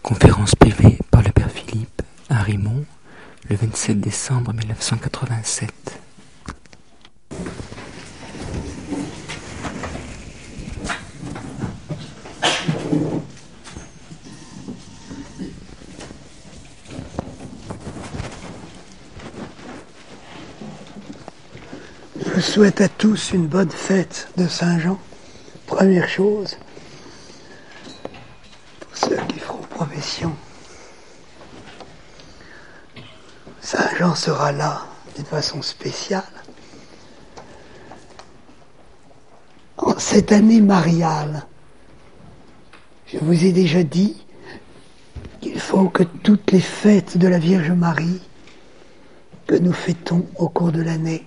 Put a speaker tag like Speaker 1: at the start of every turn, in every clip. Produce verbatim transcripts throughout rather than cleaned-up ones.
Speaker 1: Conférence privée par le Père Philippe à Rimont, le vingt-sept décembre mille neuf cent quatre-vingt-sept.
Speaker 2: Je souhaite à tous une bonne fête de Saint-Jean. Première chose, pour ceux qui feront profession, Saint-Jean sera là d'une façon spéciale. En cette année mariale, je vous ai déjà dit qu'il faut que toutes les fêtes de la Vierge Marie que nous fêtons au cours de l'année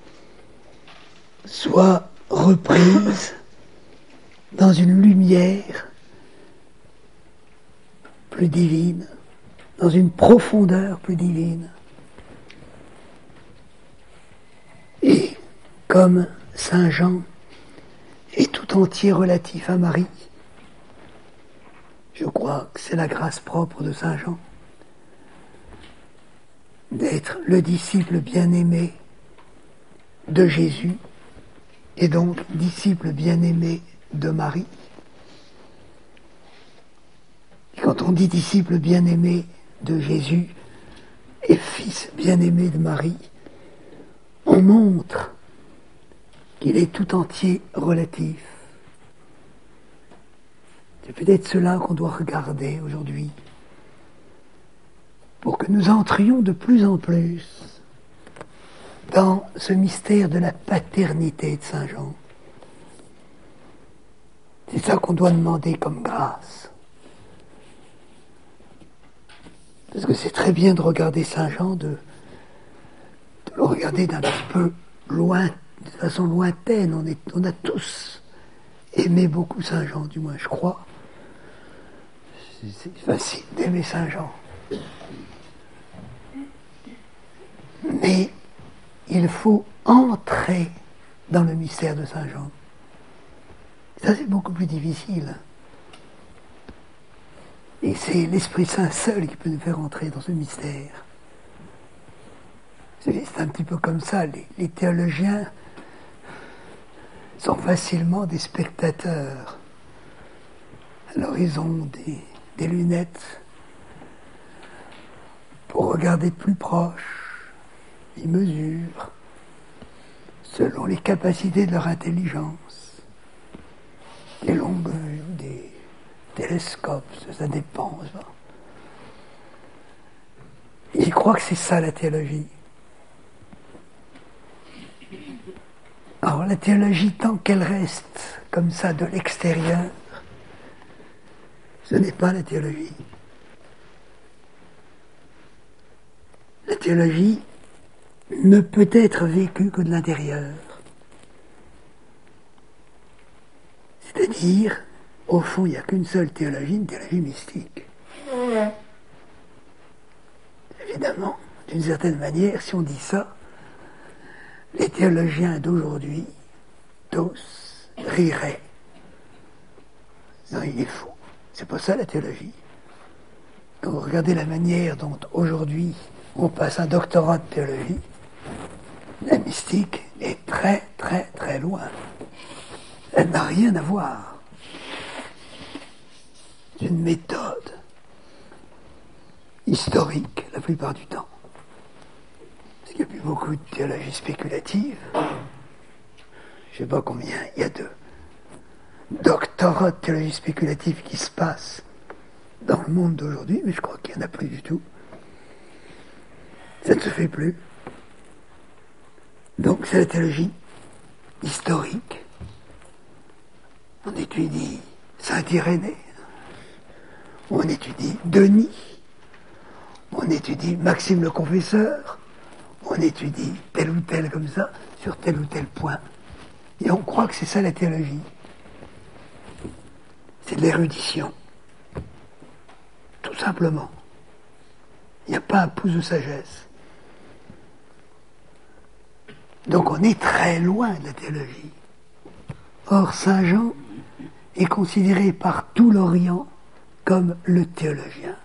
Speaker 2: soient reprises dans une lumière plus divine, dans une profondeur plus divine. Et comme Saint Jean est tout entier relatif à Marie, je crois que c'est la grâce propre de Saint Jean d'être le disciple bien-aimé de Jésus et donc disciple bien-aimé de Marie. Et quand on dit disciple bien-aimé de Jésus et fils bien-aimé de Marie, on montre qu'il est tout entier relatif. C'est peut-être cela qu'on doit regarder aujourd'hui, pour que nous entrions de plus en plus dans ce mystère de la paternité de Saint Jean. C'est ça qu'on doit demander comme grâce. Parce que c'est très bien de regarder Saint Jean, de, de le regarder d'un petit peu loin, de façon lointaine. On, est, on a tous aimé beaucoup Saint Jean, du moins je crois. C'est facile d'aimer Saint Jean. Mais il faut entrer dans le mystère de Saint Jean. Ça, c'est beaucoup plus difficile. Et c'est l'Esprit Saint seul qui peut nous faire entrer dans ce mystère. C'est un petit peu comme ça. Les, les théologiens sont facilement des spectateurs. Alors, ils ont des, des lunettes pour regarder de plus proche. Ils mesurent selon les capacités de leur intelligence, des longues vues, des télescopes, ça dépend. Ça. Ils croient que c'est ça la théologie. Alors la théologie, tant qu'elle reste comme ça de l'extérieur, ce n'est pas la théologie. La théologie ne peut être vécue que de l'intérieur. C'est-à-dire, au fond, il n'y a qu'une seule théologie, une théologie mystique. Évidemment, d'une certaine manière, si on dit ça, les théologiens d'aujourd'hui, tous, riraient. Non, il est fou. C'est pas ça la théologie. Quand vous regardez la manière dont aujourd'hui on passe un doctorat de théologie, la mystique est très, très, très loin. Elle n'a rien à voir. C'est une méthode historique, la plupart du temps. Parce qu'il n'y a plus beaucoup de théologie spéculative. Je ne sais pas combien il y a de doctorats de théologie spéculative qui se passent dans le monde d'aujourd'hui, mais je crois qu'il n'y en a plus du tout. Ça ne se fait plus. Donc c'est la théologie historique. On étudie Saint-Irénée, on étudie Denis, on étudie Maxime le Confesseur, on étudie tel ou tel comme ça, sur tel ou tel point. Et on croit que c'est ça la théologie. C'est de l'érudition. Tout simplement. Il n'y a pas un pouce de sagesse. Donc on est très loin de la théologie. Or, Saint Jean est considéré par tout l'Orient comme le théologien.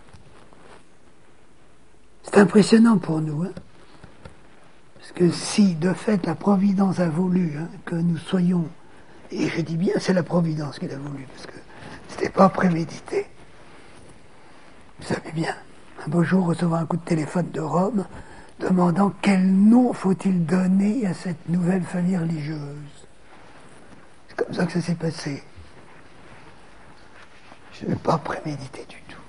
Speaker 2: C'est impressionnant pour nous, hein, parce que si de fait la Providence a voulu hein, que nous soyons, et je dis bien c'est la Providence qui l'a voulu, parce que c'était pas prémédité. Vous savez bien, un beau jour recevoir un coup de téléphone de Rome, demandant quel nom faut-il donner à cette nouvelle famille religieuse. C'est comme ça que ça s'est passé. Je n'ai pas prémédité du tout.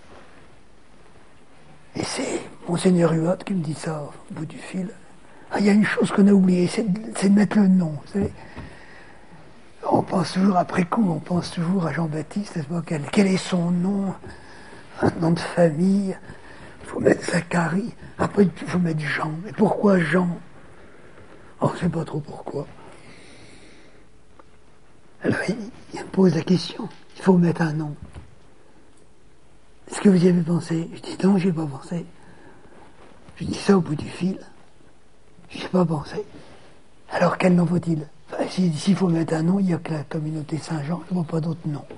Speaker 2: Et c'est Monseigneur Huot qui me dit ça au bout du fil. Ah, il y a une chose qu'on a oubliée, c'est de, c'est de mettre le nom. Vous savez. On pense toujours après coup, on pense toujours à Jean-Baptiste, n'est-ce pas, quel, quel est son nom, un nom de famille. Il faut mettre Zacharie, après il faut mettre Jean. Mais pourquoi Jean? Oh, je ne sais pas trop pourquoi. Alors il, il me pose la question, il faut mettre un nom. Est-ce que vous y avez pensé? Je dis non, j'y ai pas pensé. Je dis ça au bout du fil. Je n'y ai pas pensé. Alors quel nom faut-il? Enfin, s'il si, faut mettre un nom, il n'y a que la communauté Saint-Jean, je ne vois pas d'autre nom.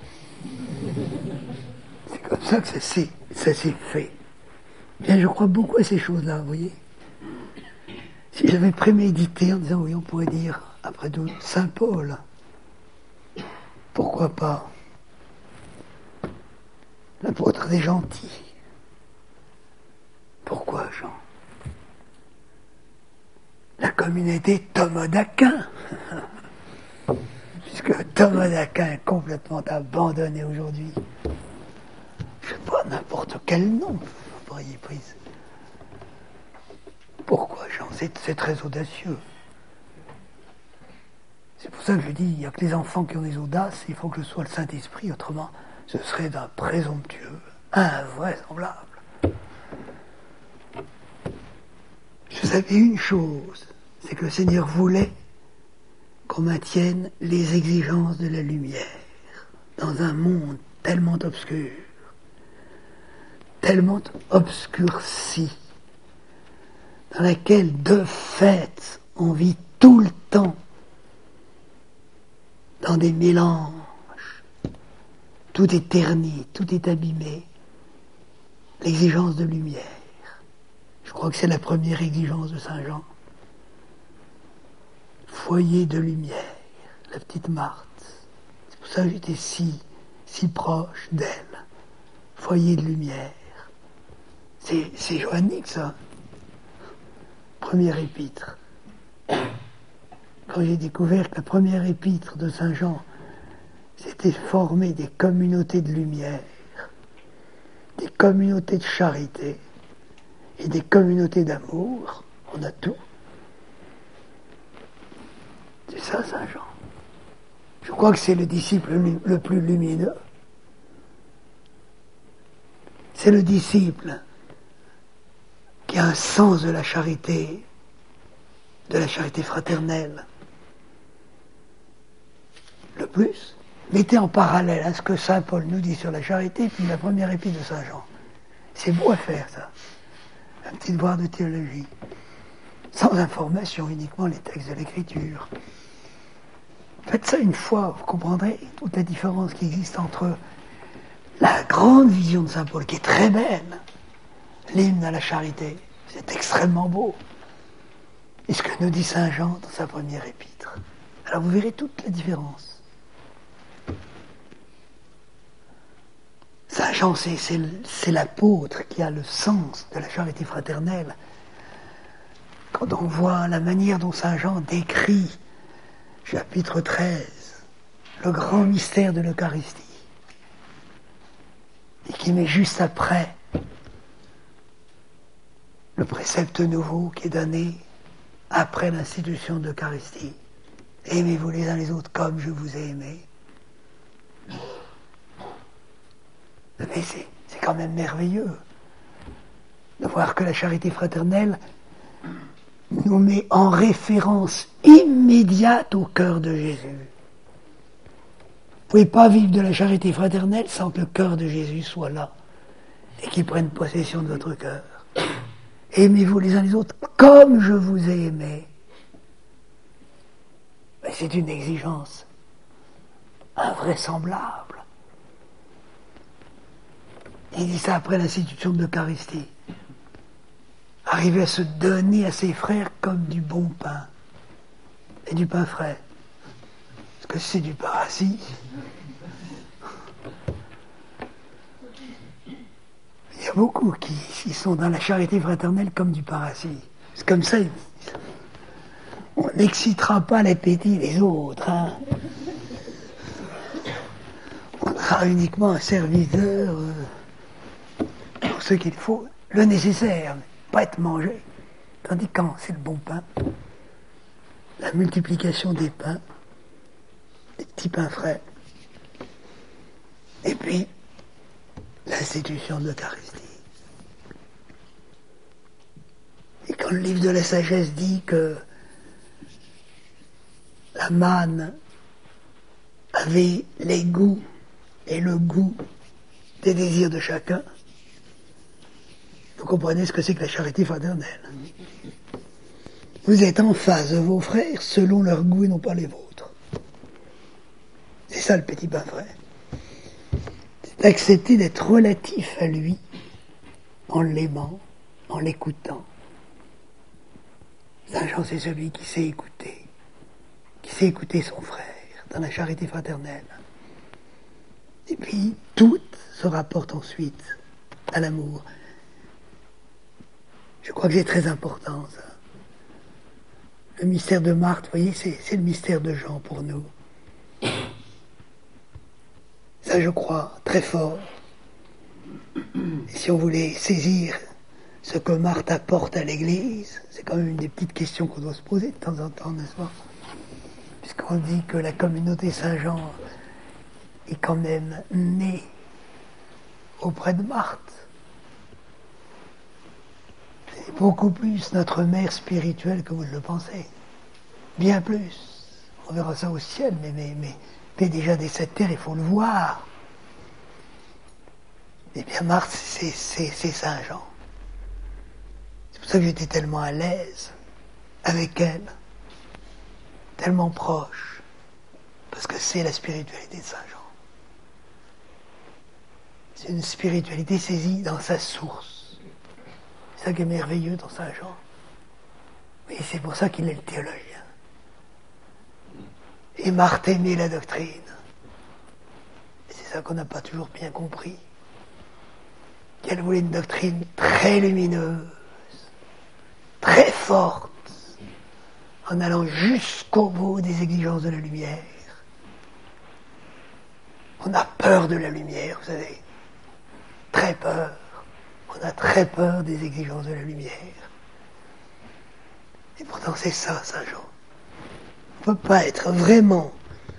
Speaker 2: C'est comme ça que ça s'est, ça s'est fait. Bien, je crois beaucoup à ces choses-là, vous voyez. Si j'avais prémédité en disant, oui, on pourrait dire, après tout, Saint Paul, pourquoi pas l'apôtre des gentils? Pourquoi Jean? La communauté Thomas d'Aquin, puisque Thomas d'Aquin est complètement abandonné aujourd'hui. Je ne sais pas, n'importe quel nom vous auriez pris. Pourquoi Jean? C'est, c'est très audacieux. C'est pour ça que je dis, il n'y a que les enfants qui ont des audaces, il faut que ce soit le Saint-Esprit, autrement ce serait d'un présomptueux, invraisemblable. Je savais une chose, c'est que le Seigneur voulait qu'on maintienne les exigences de la lumière dans un monde tellement obscur, tellement obscurci, dans laquelle, de fait, on vit tout le temps dans des mélanges. Tout est terni, tout est abîmé. L'exigence de lumière. Je crois que c'est la première exigence de Saint Jean. Foyer de lumière, la petite Marthe. C'est pour ça que j'étais si, si proche d'elle. Foyer de lumière. C'est, c'est joannique, ça. Première épître. Quand j'ai découvert que la première épître de Saint Jean s'était formée des communautés de lumière, des communautés de charité et des communautés d'amour, on a tout. C'est ça, Saint Jean. Je crois que c'est le disciple le plus lumineux. C'est le disciple qui a un sens de la charité, de la charité fraternelle. Le plus, mettez en parallèle à ce que Saint Paul nous dit sur la charité, puis la première épître de Saint Jean. C'est beau à faire, ça. Un petit devoir de théologie. Sans information, uniquement les textes de l'Écriture. Faites ça une fois, vous comprendrez toute la différence qui existe entre la grande vision de Saint Paul, qui est très belle, l'hymne à la charité, c'est extrêmement beau, et ce que nous dit Saint Jean dans sa première épître. Alors vous verrez toute la différence. Saint Jean, c'est, c'est, c'est l'apôtre qui a le sens de la charité fraternelle. Quand on voit la manière dont Saint Jean décrit, chapitre treize, le grand mystère de l'Eucharistie, et qui met juste après le précepte nouveau qui est donné après l'institution de l'Eucharistie. Aimez-vous les uns les autres comme je vous ai aimé. Mais c'est, c'est quand même merveilleux de voir que la charité fraternelle nous met en référence immédiate au cœur de Jésus. Vous ne pouvez pas vivre de la charité fraternelle sans que le cœur de Jésus soit là et qu'il prenne possession de votre cœur. Aimez-vous les uns les autres comme je vous ai aimé. Mais c'est une exigence invraisemblable. Il dit ça après l'institution de l'Eucharistie. Arriver à se donner à ses frères comme du bon pain. Et du pain frais. Parce que c'est du pain rassis. Il y a beaucoup qui, qui sont dans la charité fraternelle comme du pain rassis. C'est comme ça, ils disent. On n'excitera pas l'appétit des autres. Hein. On sera uniquement un serviteur euh, pour ce qu'il faut, le nécessaire, mais pas être mangé. Tandis que quand c'est le bon pain, la multiplication des pains, des petits pains frais, et puis l'institution de l'Eucharistie. Et quand le livre de la sagesse dit que la manne avait les goûts et le goût des désirs de chacun, vous comprenez ce que c'est que la charité fraternelle. Vous êtes en face de vos frères selon leurs goûts et non pas les vôtres. C'est ça le petit pain frais. C'est accepter d'être relatif à lui en l'aimant, en l'écoutant. Saint Jean, c'est celui qui sait écouter, qui sait écouter son frère dans la charité fraternelle. Et puis, tout se rapporte ensuite à l'amour. Je crois que c'est très important, ça. Le mystère de Marthe, vous voyez, c'est, c'est le mystère de Jean pour nous. Ça, je crois, très fort. Et si on voulait saisir ce que Marthe apporte à l'Église, c'est quand même une des petites questions qu'on doit se poser de temps en temps, n'est-ce pas? Puisqu'on dit que la communauté Saint-Jean est quand même née auprès de Marthe. C'est beaucoup plus notre mère spirituelle que vous ne le pensez. Bien plus. On verra ça au ciel, mais, mais, mais, mais déjà dès cette terre, il faut le voir. Eh bien, Marthe, c'est, c'est, c'est Saint Jean. C'est pour ça que j'étais tellement à l'aise avec elle, tellement proche, parce que c'est la spiritualité de Saint Jean. C'est une spiritualité saisie dans sa source. C'est ça qui est merveilleux dans Saint Jean. Et c'est pour ça qu'il est le théologien. Et Marthe aimait la doctrine. Et c'est ça qu'on n'a pas toujours bien compris. Qu'elle voulait une doctrine très lumineuse, très forte, en allant jusqu'au bout des exigences de la lumière. On a peur de la lumière, vous savez. Très peur. On a très peur des exigences de la lumière. Et pourtant c'est ça, Saint Jean. On ne peut pas être vraiment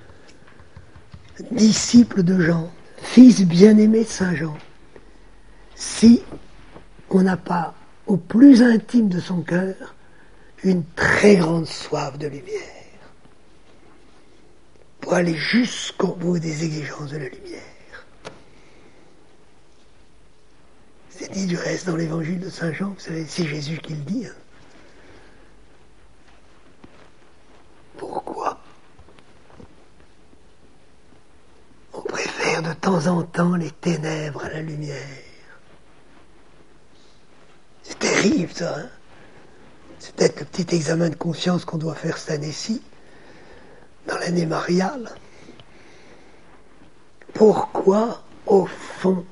Speaker 2: disciple de Jean, fils bien-aimé de Saint Jean, si on n'a pas, au plus intime de son cœur, une très grande soif de lumière, pour aller jusqu'au bout des exigences de la lumière. C'est dit du reste dans l'évangile de Saint Jean, vous savez, c'est Jésus qui le dit. Hein. Pourquoi on préfère de temps en temps les ténèbres à la lumière? C'est terrible ça, hein. C'est peut-être le petit examen de conscience qu'on doit faire cette année-ci, dans l'année mariale. Pourquoi, au fond,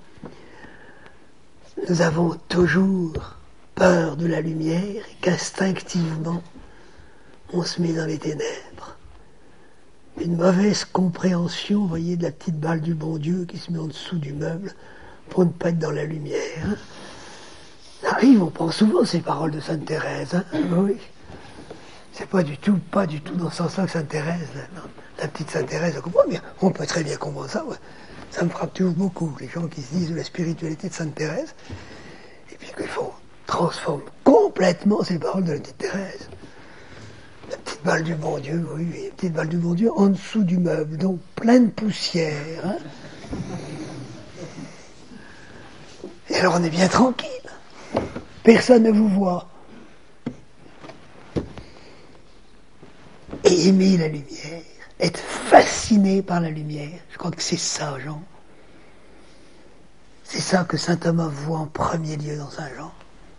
Speaker 2: nous avons toujours peur de la lumière et qu'instinctivement, on se met dans les ténèbres? Une mauvaise compréhension, vous voyez, de la petite balle du bon Dieu qui se met en dessous du meuble pour ne pas être dans la lumière. Ça arrive, on prend souvent ces paroles de Sainte Thérèse. Hein, oui. C'est pas du tout, pas du tout dans ce sens-là que Sainte Thérèse, la, la petite Sainte Thérèse, on comprend bien. On peut très bien comprendre ça. Ouais. Ça me frappe toujours beaucoup, les gens qui se disent de la spiritualité de Sainte Thérèse, et puis qu'il faut transformer complètement ces paroles de la petite Thérèse. La petite balle du bon Dieu, oui, oui, la petite balle du bon Dieu en dessous du meuble, donc plein de poussière. Hein. Et alors on est bien tranquille. Personne ne vous voit. Et aimer la lumière, être fasciné par la lumière, je crois que c'est ça, Jean. C'est ça que saint Thomas voit en premier lieu dans saint Jean.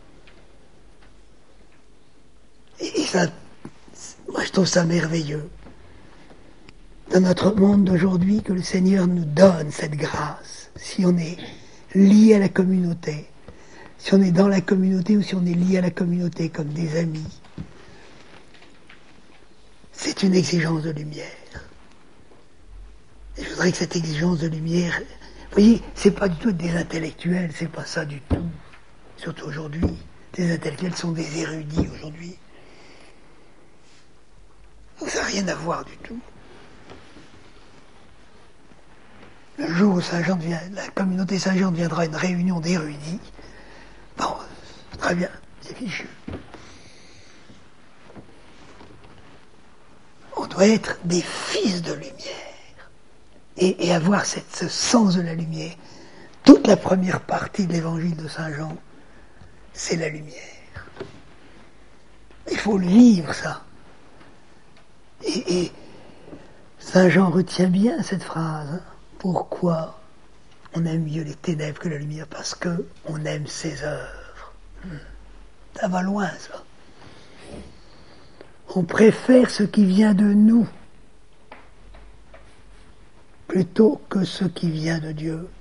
Speaker 2: Et, et ça, moi je trouve ça merveilleux. Dans notre monde d'aujourd'hui, que le Seigneur nous donne cette grâce, si on est lié à la communauté, si on est dans la communauté ou si on est lié à la communauté comme des amis, c'est une exigence de lumière. Et je voudrais que cette exigence de lumière, vous voyez, c'est pas du tout des intellectuels, c'est pas ça du tout. Surtout aujourd'hui, des intellectuels sont des érudits aujourd'hui. Donc ça n'a rien à voir du tout. Le jour où Saint Jean devient, la communauté Saint Jean deviendra une réunion d'érudits, bon, très bien, c'est fichu. On doit être des fils de lumière et, et avoir cette, ce sens de la lumière. Toute la première partie de l'évangile de Saint Jean, c'est la lumière. Il faut le vivre, ça. Et, et Saint Jean retient bien cette phrase. Hein. Pourquoi on aime mieux les ténèbres que la lumière? Parce que on aime ses œuvres. Ça va loin, ça. On préfère ce qui vient de nous plutôt que ce qui vient de Dieu.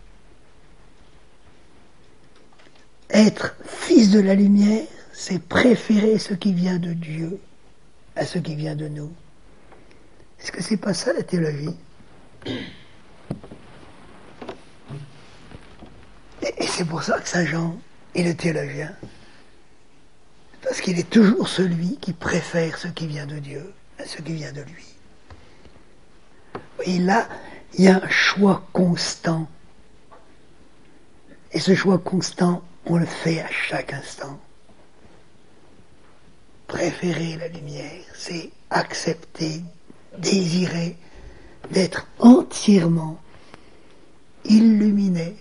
Speaker 2: Être fils de la lumière, c'est préférer ce qui vient de Dieu à ce qui vient de nous. Est-ce que c'est pas ça la théologie? Et c'est pour ça que Saint Jean est le théologien. Parce qu'il est toujours celui qui préfère ce qui vient de Dieu à ce qui vient de lui. Et là, il y a un choix constant. Et ce choix constant, on le fait à chaque instant. Préférer la lumière, c'est accepter, désirer d'être entièrement illuminé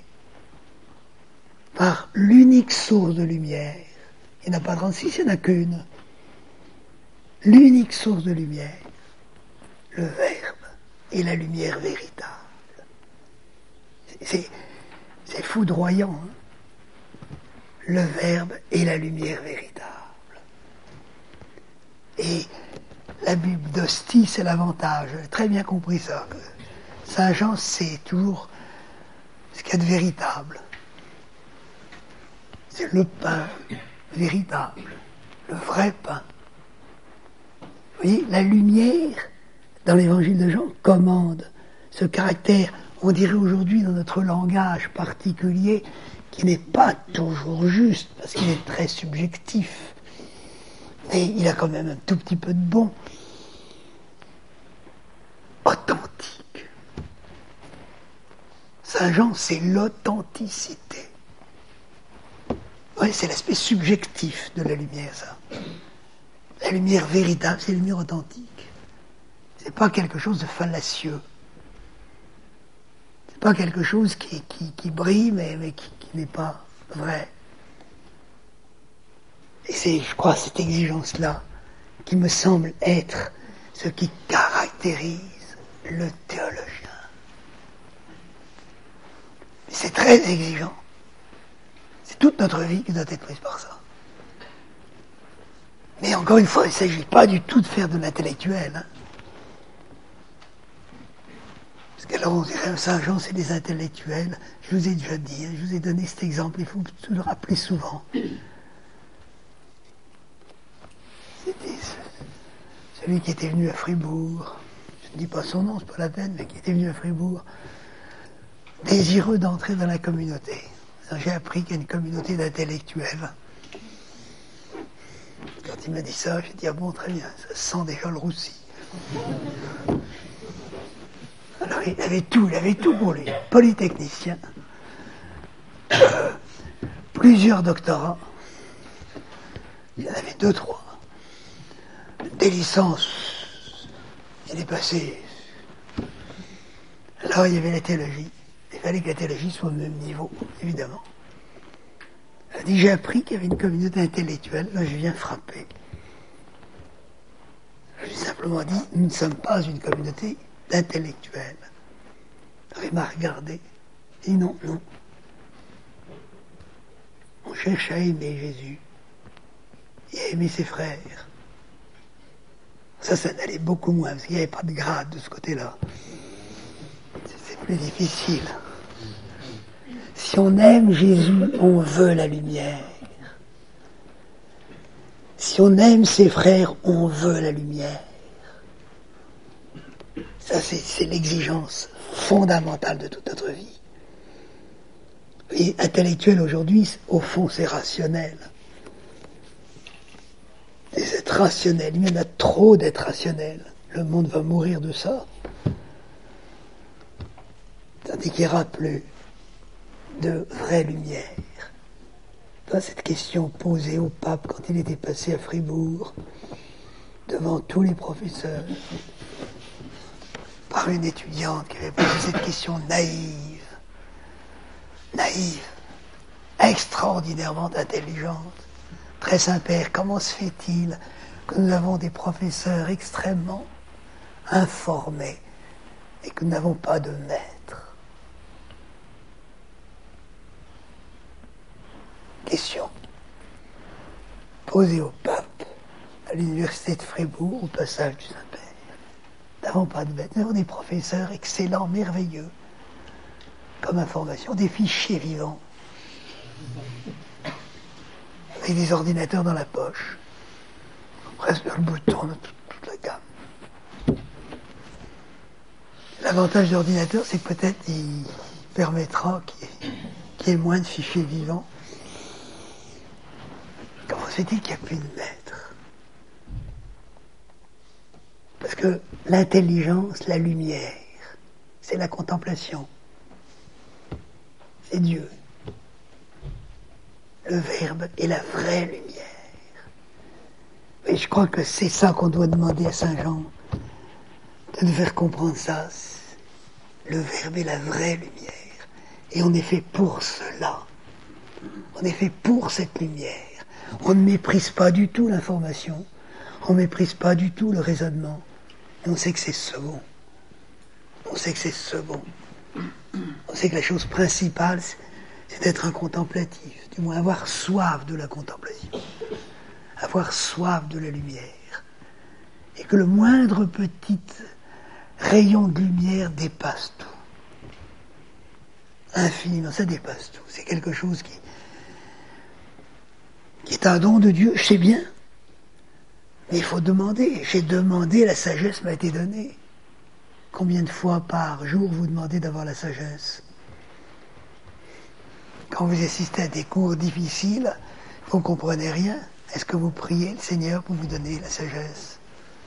Speaker 2: par l'unique source de lumière. Il n'y en a pas trente-six, il n'y en a qu'une. L'unique source de lumière, le Verbe et la lumière véritable. C'est, c'est foudroyant. Hein? Le Verbe et la lumière véritable. Et la Bible d'Hostie, c'est l'avantage. J'ai très bien compris ça. Saint Jean, c'est toujours ce qu'il y a de véritable. C'est le pain véritable, le vrai pain. Vous voyez, la lumière, dans l'évangile de Jean, commande ce caractère, on dirait aujourd'hui dans notre langage particulier, qui n'est pas toujours juste, parce qu'il est très subjectif. Mais il a quand même un tout petit peu de bon. Authentique. Saint Jean, c'est l'authenticité. Oui, c'est l'aspect subjectif de la lumière, ça. La lumière véritable, c'est la lumière authentique. C'est pas quelque chose de fallacieux. C'est pas quelque chose qui, qui, qui brille, mais, mais qui, qui n'est pas vrai. Et c'est, je crois, cette exigence-là qui me semble être ce qui caractérise le théologien. C'est très exigeant. C'est toute notre vie qui doit être prise par ça. Mais encore une fois, il ne s'agit pas du tout de faire de l'intellectuel. Hein. Parce que là, on dirait, Saint Jean, c'est des intellectuels. Je vous ai déjà dit, hein, je vous ai donné cet exemple, il faut tout le rappeler souvent. C'était celui qui était venu à Fribourg. Je ne dis pas son nom, c'est pas la peine, mais qui était venu à Fribourg, désireux d'entrer dans la communauté. Alors, j'ai appris qu'il y a une communauté d'intellectuels. Quand il m'a dit ça, j'ai dit, ah bon, très bien, ça sent déjà le roussi. Alors, il avait tout, il avait tout pour lui. Polytechnicien, euh, plusieurs doctorats, il en avait deux, trois. Des licences, il est passé. Alors, il y avait la théologie. Il fallait que la théologie soit au même niveau, évidemment. Elle a dit, j'ai appris qu'il y avait une communauté intellectuelle, là je viens frapper. Je lui ai simplement dit, nous ne sommes pas une communauté d'intellectuels. Alors il m'a regardé, il dit non, non. cherche à aimer Jésus et à aimer ses frères. Ça, ça n'allait beaucoup moins, parce qu'il n'y avait pas de grade de ce côté-là. C'est plus difficile. Si on aime Jésus, on veut la lumière. Si on aime ses frères, on veut la lumière. Ça, c'est, c'est l'exigence fondamentale de toute notre vie. Et intellectuel aujourd'hui, au fond, c'est rationnel. Et c'est rationnel. Il y en a trop d'être rationnel. Le monde va mourir de ça. Tandis qu'il n'y aura plus de vraie lumière. Dans cette question posée au pape quand il était passé à Fribourg, devant tous les professeurs, par une étudiante qui avait posé cette question naïve, naïve, extraordinairement intelligente. Très Saint-Père, comment se fait-il que nous avons des professeurs extrêmement informés et que nous n'avons pas de maîtres? Question posée au pape à l'université de Fribourg, au passage du Saint-Père. Nous n'avons pas de maîtres, nous avons des professeurs excellents, merveilleux, comme information, des fichiers vivants, avec des ordinateurs dans la poche. On presse le bouton, on a toute, toute la gamme. L'avantage de l'ordinateur, c'est que peut-être il permettra qu'il y ait, qu'il y ait moins de fichiers vivants. Comment se fait-il qu'il n'y a plus de maître? Parce que l'intelligence, la lumière, c'est la contemplation. C'est Dieu. Le Verbe est la vraie lumière. Et je crois que c'est ça qu'on doit demander à Saint Jean, de nous faire comprendre ça. Le Verbe est la vraie lumière. Et on est fait pour cela. On est fait pour cette lumière. On ne méprise pas du tout l'information. On ne méprise pas du tout le raisonnement. Et on sait que c'est second. On sait que c'est second. On sait que la chose principale, c'est d'être un contemplatif. Du moins, avoir soif de la contemplation. Avoir soif de la lumière. Et que le moindre petit rayon de lumière dépasse tout. Infiniment, ça dépasse tout. C'est quelque chose qui, qui est un don de Dieu, je sais bien. Mais il faut demander. J'ai demandé, la sagesse m'a été donnée. Combien de fois par jour vous demandez d'avoir la sagesse? Quand vous assistez à des cours difficiles, vous ne comprenez rien. Est-ce que vous priez le Seigneur pour vous donner la sagesse?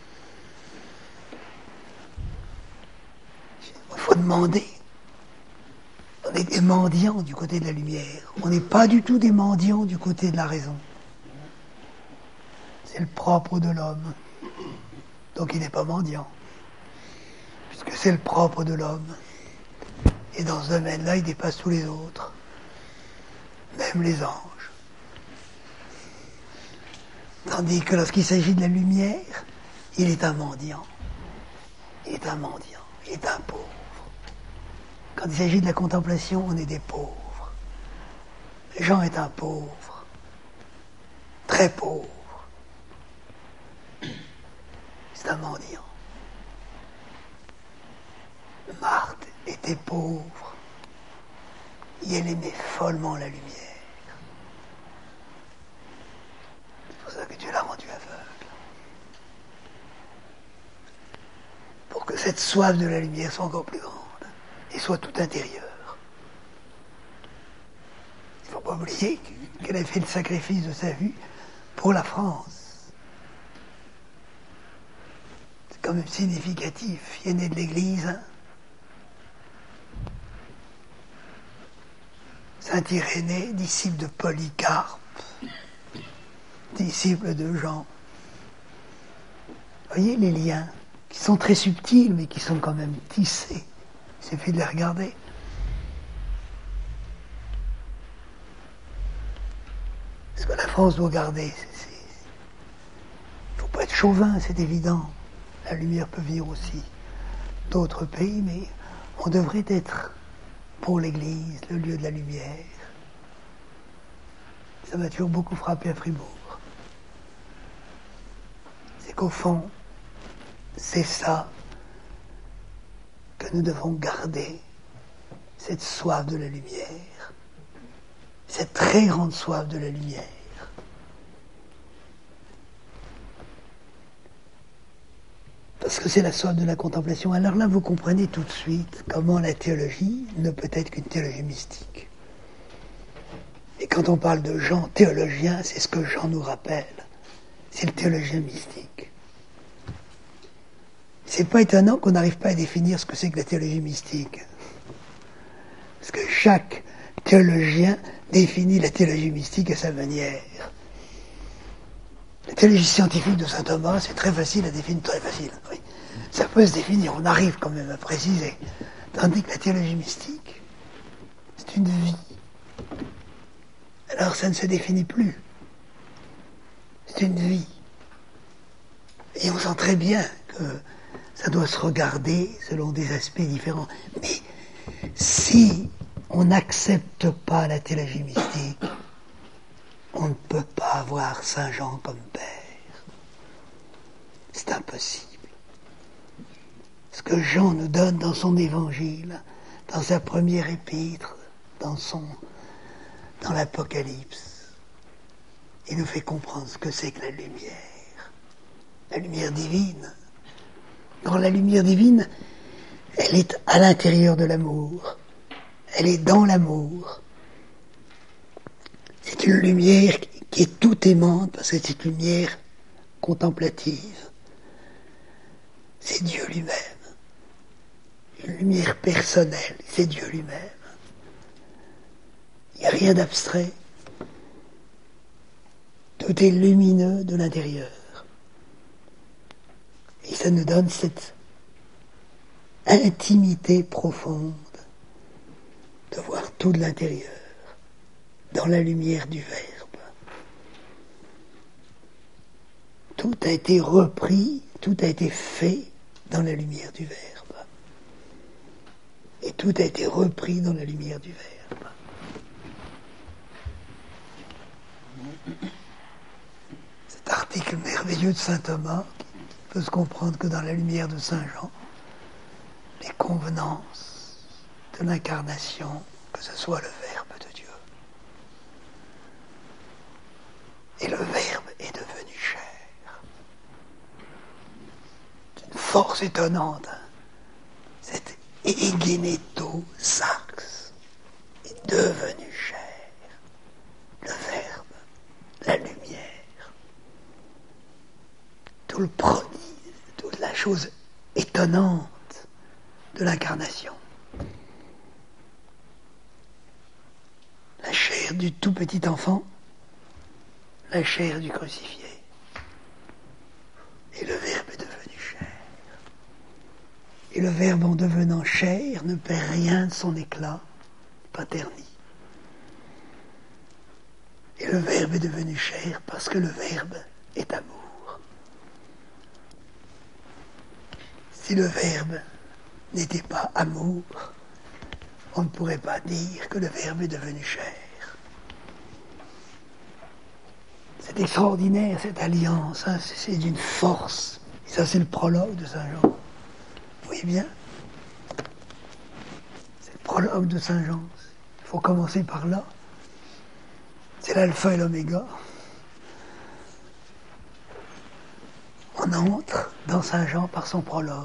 Speaker 2: Il faut demander. On est des mendiants du côté de la lumière. On n'est pas du tout des mendiants du côté de la raison. C'est le propre de l'homme. Donc il n'est pas mendiant. Puisque c'est le propre de l'homme. Et dans ce domaine-là, il dépasse tous les autres. Même les anges. Tandis que lorsqu'il s'agit de la lumière, il est un mendiant. Il est un mendiant. Il est un pauvre. Quand il s'agit de la contemplation, on est des pauvres. Jean est un pauvre. Très pauvre. C'est un mendiant. Marthe était pauvre. Et elle aimait follement la lumière. C'est pour ça que Dieu l'a rendue aveugle. Pour que cette soif de la lumière soit encore plus grande et soit tout intérieure. Il ne faut pas oublier qu'elle a fait le sacrifice de sa vie pour la France. C'est quand même significatif. Il est né de l'Église. Hein. Saint Irénée, disciple de Polycarpe, disciple de Jean. Vous voyez les liens qui sont très subtils, mais qui sont quand même tissés. Il suffit de les regarder. Ce que la France doit garder, c'est... Il ne faut pas être chauvin, c'est évident. La lumière peut venir aussi d'autres pays, mais on devrait être... pour l'Église, le lieu de la lumière. ça m'a toujours beaucoup frappé à Fribourg. C'est qu'au fond, c'est ça que nous devons garder, cette soif de la lumière, cette très grande soif de la lumière. Parce que c'est la soif de la contemplation. Alors là, vous comprenez tout de suite comment la théologie ne peut être qu'une théologie mystique. Et quand on parle de Jean théologien, c'est ce que Jean nous rappelle. C'est le théologien mystique. C'est pas étonnant qu'on n'arrive pas à définir ce que c'est que la théologie mystique. Parce que chaque théologien définit la théologie mystique à sa manière. La théologie scientifique de saint Thomas, c'est très facile à définir, très facile. Oui. Ça peut se définir, on arrive quand même à préciser. Tandis que la théologie mystique, c'est une vie. Alors ça ne se définit plus. C'est une vie. Et on sent très bien que ça doit se regarder selon des aspects différents. Mais si on n'accepte pas la théologie mystique, on ne peut pas avoir Saint Jean comme père. C'est impossible. Ce que Jean nous donne dans son évangile, dans sa première épître, dans son, dans l'Apocalypse, il nous fait comprendre ce que c'est que la lumière. La lumière divine. Dans la lumière divine, elle est à l'intérieur de l'amour. Elle est dans l'amour. C'est une lumière qui est tout aimante, parce que c'est une lumière contemplative. C'est Dieu lui-même. Une lumière personnelle, c'est Dieu lui-même. Il n'y a rien d'abstrait. Tout est lumineux de l'intérieur. Et ça nous donne cette intimité profonde de voir tout de l'intérieur, dans la lumière du Verbe. Tout a été repris, tout a été fait dans la lumière du Verbe. Et tout a été repris dans la lumière du Verbe. Cet article merveilleux de saint Thomas qui peut se comprendre que dans la lumière de saint Jean, les convenances de l'incarnation, que ce soit le Verbe de Dieu. Et le Verbe est devenu chair. C'est une force étonnante. Hein. Cet egeneto sax est devenu chair. Le Verbe, la lumière. Tout le prodige, toute la chose étonnante de l'incarnation. La chair du tout petit enfant, la chair du crucifié. Et le Verbe est devenu chair. Et le Verbe en devenant chair ne perd rien de son éclat, pas terni. Et le Verbe est devenu chair parce que le Verbe est amour. Si le Verbe n'était pas amour, on ne pourrait pas dire que le Verbe est devenu chair. C'est extraordinaire cette alliance, hein, c'est d'une force. Et ça c'est le prologue de saint Jean. Vous voyez bien? C'est le prologue de saint Jean. Il faut commencer par là. C'est l'alpha et l'oméga. On entre dans saint Jean par son prologue.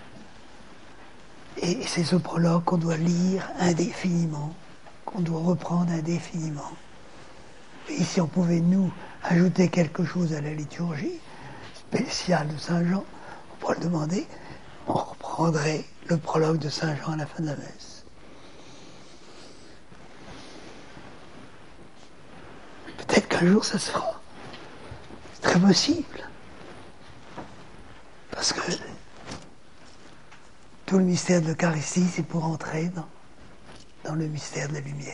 Speaker 2: Et c'est ce prologue qu'on doit lire indéfiniment, qu'on doit reprendre indéfiniment. Et si on pouvait, nous, ajouter quelque chose à la liturgie spéciale de saint Jean, on pourrait le demander, on reprendrait le prologue de saint Jean à la fin de la messe. Peut-être qu'un jour ça se fera. C'est très possible. Parce que tout le mystère de l'Eucharistie, c'est pour entrer dans, dans le mystère de la lumière.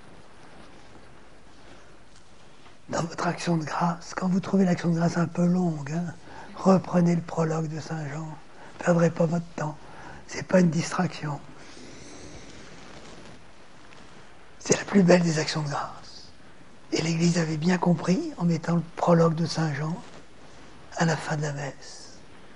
Speaker 2: Dans votre action de grâce, quand vous trouvez l'action de grâce un peu longue, hein, reprenez le prologue de saint Jean. Ne perdrez pas votre temps. C'est pas une distraction. C'est la plus belle des actions de grâce. Et l'Église avait bien compris en mettant le prologue de Saint Jean à la fin de la messe.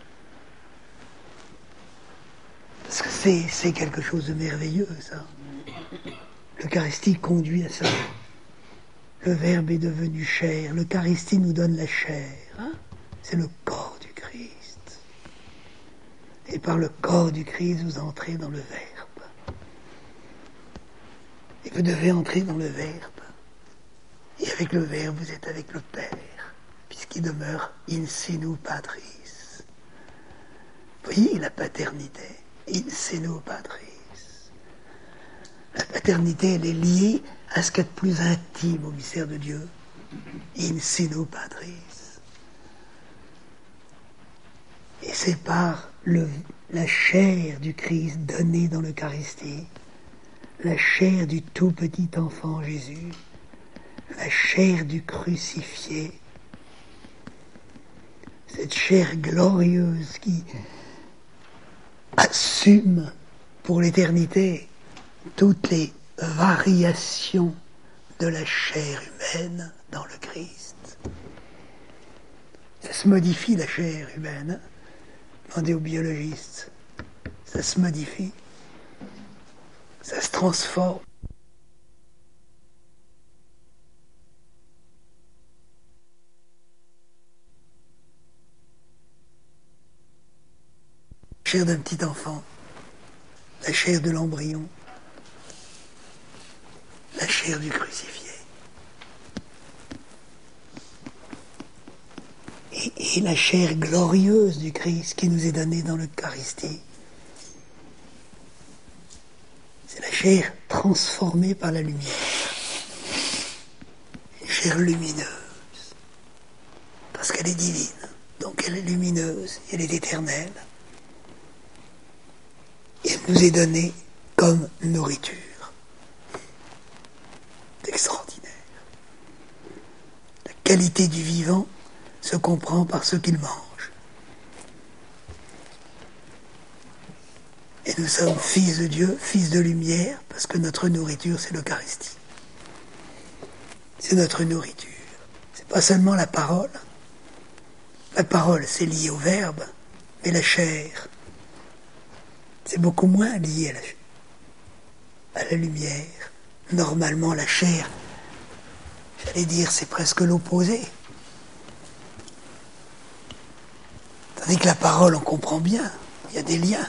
Speaker 2: Parce que c'est, c'est quelque chose de merveilleux, ça. L'Eucharistie conduit à ça. Le Verbe est devenu chair. L'Eucharistie nous donne la chair. Hein? C'est le corps du Christ. Et par le corps du Christ, vous entrez dans le Verbe. Et vous devez entrer dans le Verbe. Et avec le Verbe, vous êtes avec le Père, puisqu'il demeure in senu patris. Vous voyez la paternité, in senu patris. La paternité, elle est liée à ce qu'il y a de plus intime au mystère de Dieu. In sinu patris. Et c'est par le, la chair du Christ donnée dans l'Eucharistie, la chair du tout petit enfant Jésus, la chair du crucifié, cette chair glorieuse qui assume pour l'éternité toutes les variations de la chair humaine dans le Christ. Ça se modifie, la chair humaine. Demandez aux biologistes. Ça se modifie. Ça se transforme. La chair d'un petit enfant, la chair de l'embryon, la chair du crucifié. Et, et la chair glorieuse du Christ qui nous est donnée dans l'Eucharistie. C'est la chair transformée par la lumière. Une chair lumineuse. Parce qu'elle est divine. Donc elle est lumineuse, elle est éternelle. Et elle nous est donnée comme nourriture. C'est extraordinaire. La qualité du vivant se comprend par ce qu'il mange. Et nous sommes fils de Dieu, fils de lumière, parce que notre nourriture, c'est l'Eucharistie. C'est notre nourriture. C'est pas seulement la parole. La parole, c'est lié au Verbe, mais la chair, c'est beaucoup moins lié à la, à la lumière. Normalement, la chair, j'allais dire, c'est presque l'opposé. Tandis que la parole, on comprend bien, il y a des liens.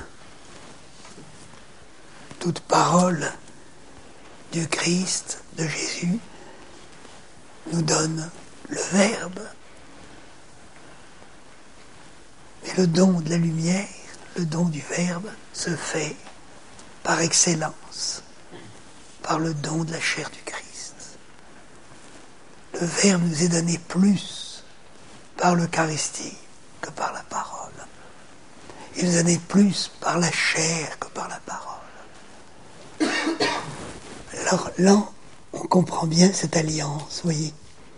Speaker 2: Toute parole du Christ, de Jésus, nous donne le Verbe. Mais le don de la lumière, le don du Verbe, se fait par excellence, par le don de la chair du Christ. Le Verbe nous est donné plus par l'Eucharistie que par la parole. Il nous est donné plus par la chair que par la parole. Alors là, on comprend bien cette alliance, vous voyez,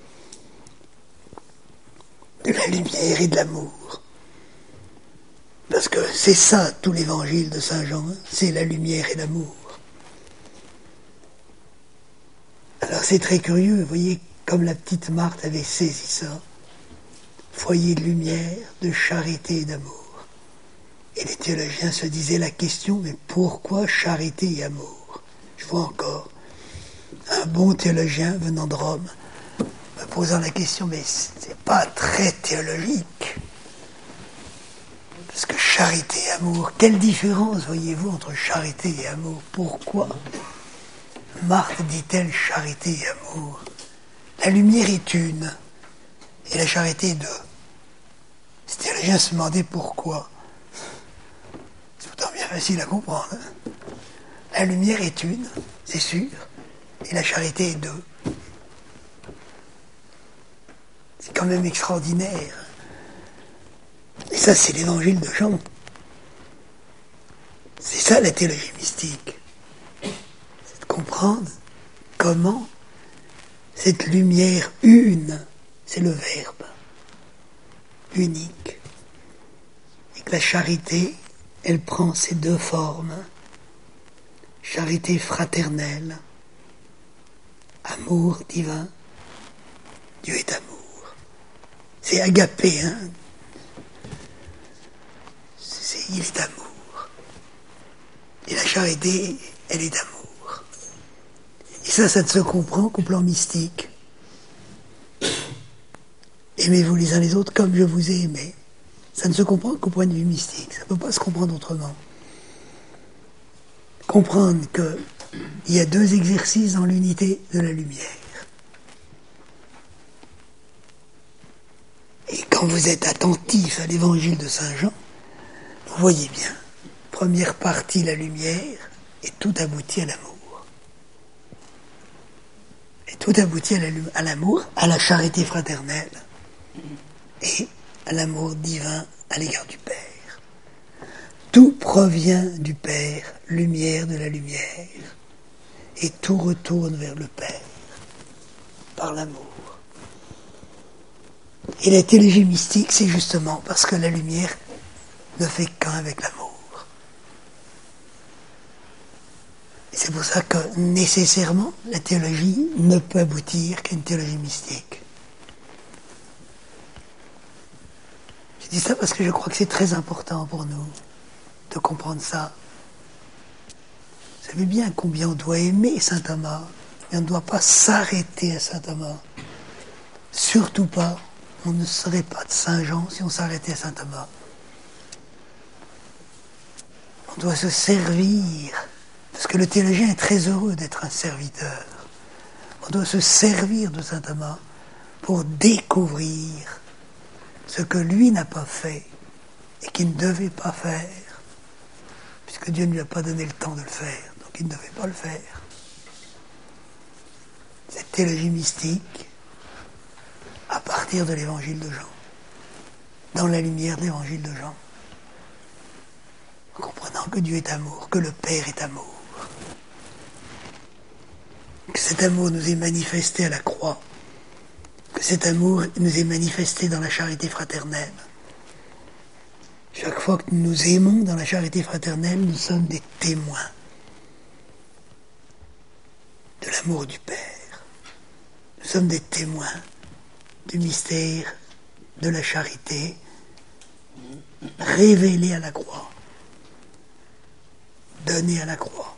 Speaker 2: de la lumière et de l'amour. Parce que c'est ça tout l'évangile de Saint Jean, hein, c'est la lumière et l'amour. Alors c'est très curieux, vous voyez, comme la petite Marthe avait saisi ça, foyer de lumière, de charité et d'amour. Et les théologiens se disaient la question, mais pourquoi charité et amour? Je vois encore un bon théologien venant de Rome me posant la question, mais c'est pas très théologique. Parce que charité et amour, quelle différence voyez-vous entre charité et amour? Pourquoi Marthe dit-elle charité et amour? La lumière est une, et la charité est deux. Les théologiens se demandaient pourquoi. C'est pourtant bien facile à comprendre. Hein? La lumière est une, c'est sûr, et la charité est deux. C'est quand même extraordinaire. Et ça, c'est l'évangile de Jean. C'est ça la théologie mystique. C'est de comprendre comment cette lumière une, c'est le Verbe, unique. Et que la charité, elle prend ces deux formes. Charité fraternelle, amour divin, Dieu est amour. C'est agapé, hein. C'est, il est amour. Et la charité, elle est amour. Et ça, ça ne se comprend qu'au plan mystique. Aimez-vous les uns les autres comme je vous ai aimé. Ça ne se comprend qu'au point de vue mystique. Ça ne peut pas se comprendre autrement. Comprendre qu'il y a deux exercices dans l'unité de la lumière. Et quand vous êtes attentif à l'évangile de Saint Jean, vous voyez bien, première partie, la lumière, et tout aboutit à l'amour. Et tout aboutit à l'amour, à la charité fraternelle, et à l'amour divin à l'égard du Père. Tout provient du Père, lumière de la lumière, et tout retourne vers le Père, par l'amour. Et la théologie mystique, c'est justement parce que la lumière ne fait qu'un avec l'amour. Et c'est pour ça que, nécessairement, la théologie ne peut aboutir qu'à une théologie mystique. Je dis ça parce que je crois que c'est très important pour nous de comprendre ça. Vous savez bien combien on doit aimer saint Thomas, et on ne doit pas s'arrêter à saint Thomas. Surtout pas, on ne serait pas de saint Jean si on s'arrêtait à saint Thomas. On doit se servir, parce que le théologien est très heureux d'être un serviteur. On doit se servir de saint Thomas pour découvrir ce que lui n'a pas fait et qu'il ne devait pas faire, puisque Dieu ne lui a pas donné le temps de le faire, donc il ne devait pas le faire. Cette théologie mystique, à partir de l'évangile de Jean, dans la lumière de l'évangile de Jean, en comprenant que Dieu est amour, que le Père est amour, que cet amour nous est manifesté à la croix, que cet amour nous est manifesté dans la charité fraternelle. Chaque fois que nous nous aimons dans la charité fraternelle, nous sommes des témoins de l'amour du Père. Nous sommes des témoins du mystère de la charité révélé à la croix, donné à la croix.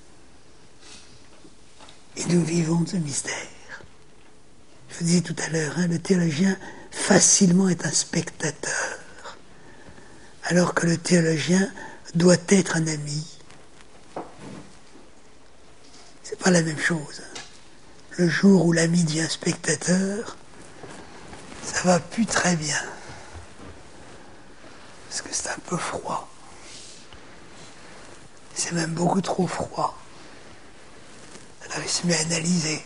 Speaker 2: Et nous vivons de ce mystère. Je vous disais tout à l'heure, hein, le théologien facilement est un spectateur, alors que le théologien doit être un ami. C'est pas la même chose. Le jour où l'ami devient spectateur, ça va plus très bien. Parce que c'est un peu froid. C'est même beaucoup trop froid. Alors il se met à analyser.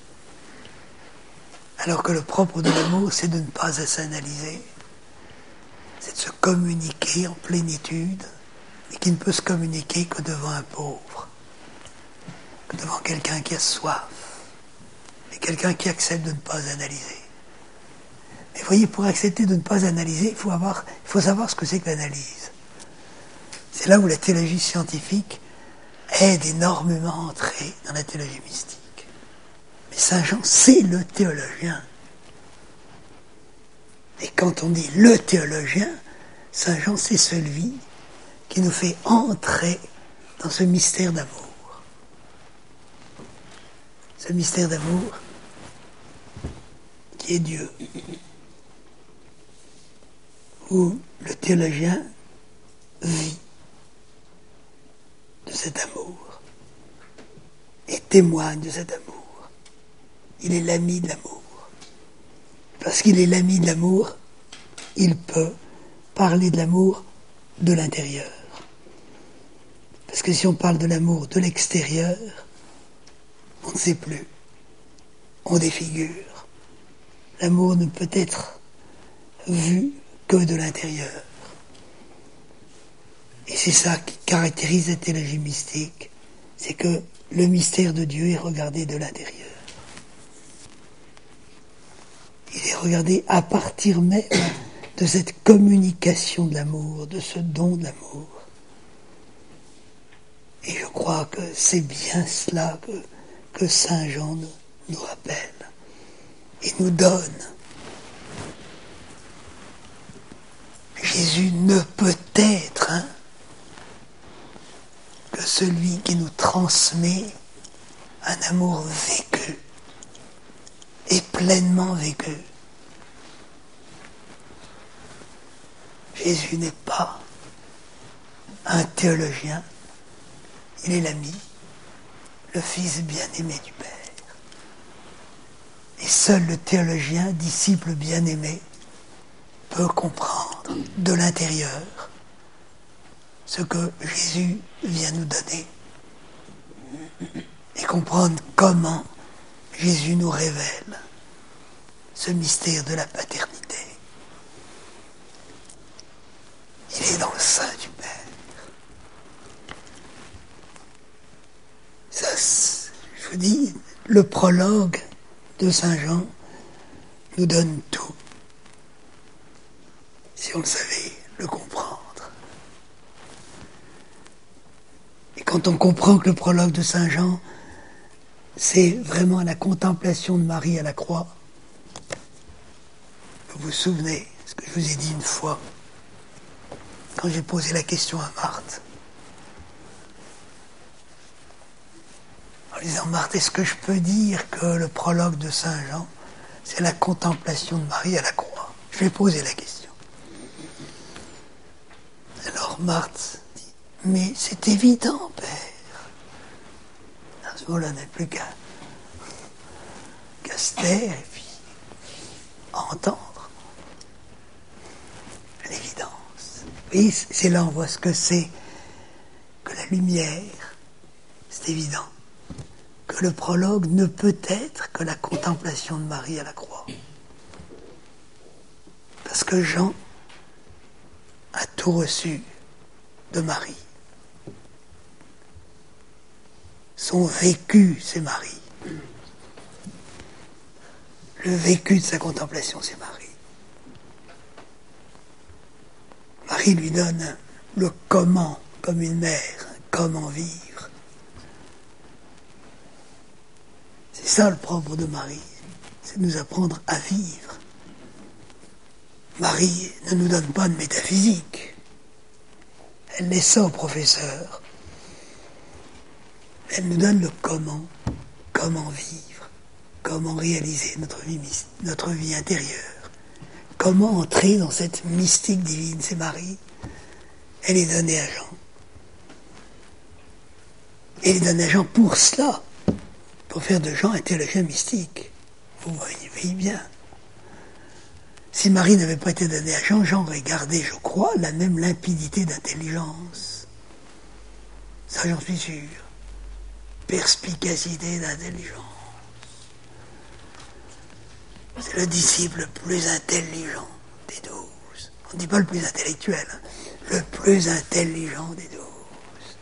Speaker 2: Alors que le propre de l'amour, c'est de ne pas s'analyser. C'est de se communiquer en plénitude, et qui ne peut se communiquer que devant un pauvre, que devant quelqu'un qui a soif, et quelqu'un qui accepte de ne pas analyser. Mais vous voyez, pour accepter de ne pas analyser, il faut, avoir, il faut savoir ce que c'est que l'analyse. C'est là où la théologie scientifique aide énormément à entrer dans la théologie mystique. Mais saint Jean, c'est le théologien. Et quand on dit le théologien, saint Jean, c'est celui qui nous fait entrer dans ce mystère d'amour. Ce mystère d'amour qui est Dieu. Où le théologien vit de cet amour et témoigne de cet amour. Il est l'ami de l'amour. Parce qu'il est l'ami de l'amour, il peut parler de l'amour de l'intérieur. Parce que si on parle de l'amour de l'extérieur, on ne sait plus. On défigure. L'amour ne peut être vu que de l'intérieur. Et c'est ça qui caractérise la théologie mystique, c'est que le mystère de Dieu est regardé de l'intérieur. Il est regardé à partir même de cette communication de l'amour, de ce don de l'amour. Et je crois que c'est bien cela que, que saint Jean nous, nous rappelle. et nous donne. Jésus ne peut être hein, que celui qui nous transmet un amour vécu et pleinement vécu. Jésus n'est pas un théologien, il est l'ami, le Fils bien-aimé du Père. Et seul le théologien, disciple bien-aimé, peut comprendre de l'intérieur ce que Jésus vient nous donner et comprendre comment Jésus nous révèle ce mystère de la paternité. Il est dans le sein du Père. Ça, je vous dis, le prologue de Saint Jean nous donne tout. Si on le savait, le comprendre. Et quand on comprend que le prologue de Saint Jean, c'est vraiment la contemplation de Marie à la croix, vous vous souvenez ce que je vous ai dit une fois, quand j'ai posé la question à Marthe, en disant, Marthe, est-ce que je peux dire que le prologue de Saint Jean, c'est la contemplation de Marie à la croix? Je vais poser la question. Alors Marthe dit, mais c'est évident, Père. À ce moment-là, on n'a plus qu'à qu'à se taire et puis entendre l'évidence. Oui, c'est là on voit ce que c'est que la lumière. C'est évident que le prologue ne peut être que la contemplation de Marie à la croix. Parce que Jean a tout reçu de Marie. Son vécu, c'est Marie. Le vécu de sa contemplation, c'est Marie. Marie lui donne le comment, comme une mère, comment vivre. C'est ça le propre de Marie, c'est de nous apprendre à vivre. Marie ne nous donne pas de métaphysique. Elle laisse ça au professeur. Elle nous donne le comment, comment vivre, comment réaliser notre vie, notre vie intérieure, comment entrer dans cette mystique divine. C'est Marie. Elle est donnée à Jean. Elle est donnée à Jean pour cela, pour faire de Jean un théologien mystique. Vous voyez bien. Si Marie n'avait pas été donnée à Jean, Jean aurait gardé, je crois, la même limpidité d'intelligence. Ça, j'en suis sûr. Perspicacité d'intelligence. C'est le disciple le plus intelligent des douze. On ne dit pas le plus intellectuel, hein, le plus intelligent des douze.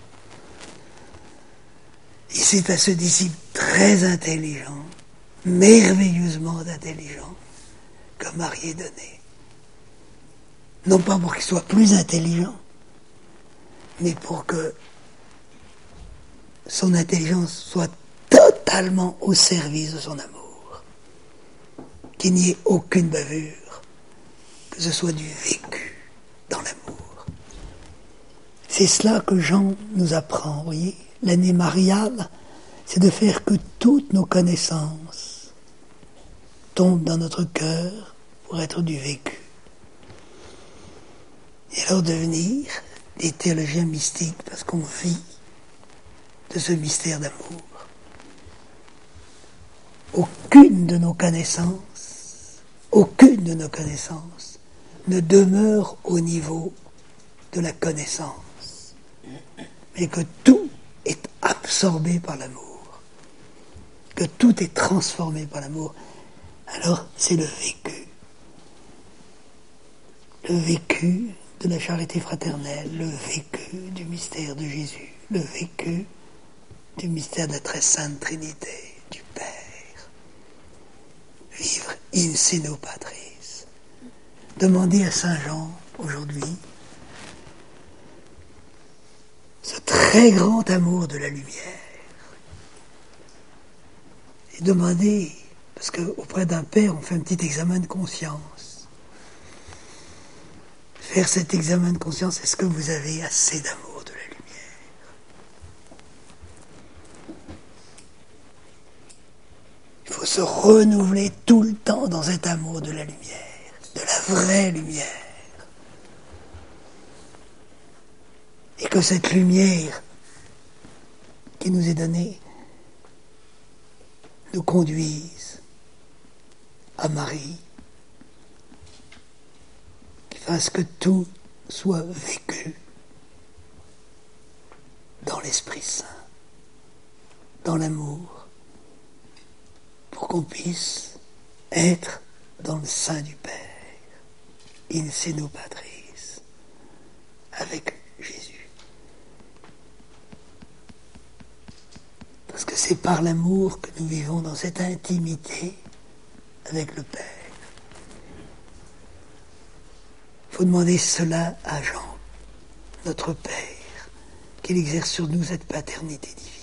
Speaker 2: Et c'est à ce disciple très intelligent, merveilleusement intelligent, que Marie est donnée. Non pas pour qu'il soit plus intelligent, mais pour que son intelligence soit totalement au service de son amour. Qu'il n'y ait aucune bavure, que ce soit du vécu dans l'amour. C'est cela que Jean nous apprend, vous voyez. L'année mariale, c'est de faire que toutes nos connaissances tombent dans notre cœur pour être du vécu. Et alors devenir des théologiens mystiques, parce qu'on vit de ce mystère d'amour. Aucune de nos connaissances, aucune de nos connaissances ne demeure au niveau de la connaissance, mais que tout est absorbé par l'amour, que tout est transformé par l'amour. Alors c'est le vécu, le vécu de la charité fraternelle, le vécu du mystère de Jésus, le vécu du mystère de la très sainte Trinité, du Père. Vivre in sino patris. Demandez à Saint Jean, aujourd'hui, ce très grand amour de la lumière. Et demandez, Parce qu'auprès d'un père, on fait un petit examen de conscience. Faire cet examen de conscience, est-ce que vous avez assez d'amour de la lumière? Il faut se renouveler tout le temps dans cet amour de la lumière, de la vraie lumière. Et que cette lumière qui nous est donnée nous conduise à Marie, qui fasse que tout soit vécu dans l'Esprit Saint, dans l'amour, pour qu'on puisse être dans le sein du Père, in seno Patris, avec Jésus. Parce que c'est par l'amour que nous vivons dans cette intimité avec le Père. Il faut demander cela à Jean, notre Père, qu'il exerce sur nous cette paternité divine.